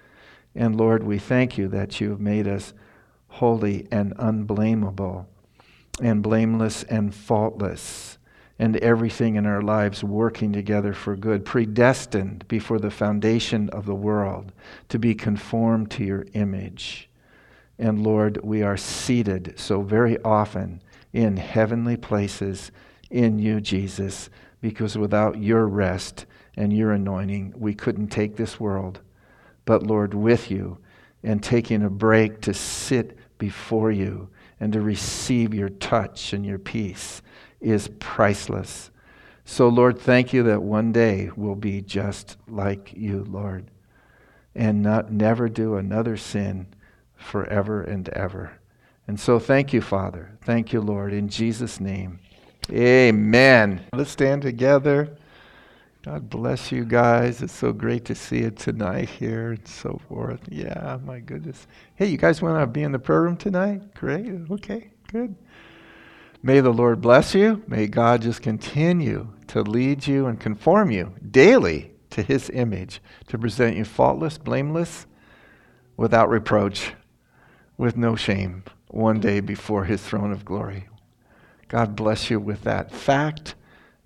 And Lord, we thank you that you have made us holy and unblameable and blameless and faultless, and everything in our lives working together for good, predestined before the foundation of the world to be conformed to your image. And Lord, we are seated so very often in heavenly places in you, Jesus, because without your rest and your anointing, we couldn't take this world. But Lord, with you and taking a break to sit before you and to receive your touch and your peace is priceless. So Lord, thank you that one day we'll be just like you, Lord, and never do another sin forever and ever. And so thank you, Father. Thank you, Lord, in Jesus' name. Amen. Let's stand together. God bless you guys. It's so great to see you tonight here and so forth. Yeah, my goodness. Hey, you guys want to be in the prayer room tonight? Great. Okay, good. May the Lord bless you. May God just continue to lead you and conform you daily to his image, to present you faultless, blameless, without reproach, with no shame, one day before his throne of glory. God bless you with that fact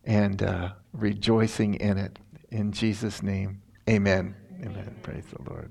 and rejoicing in it. In Jesus' name, amen. Amen. Praise the Lord.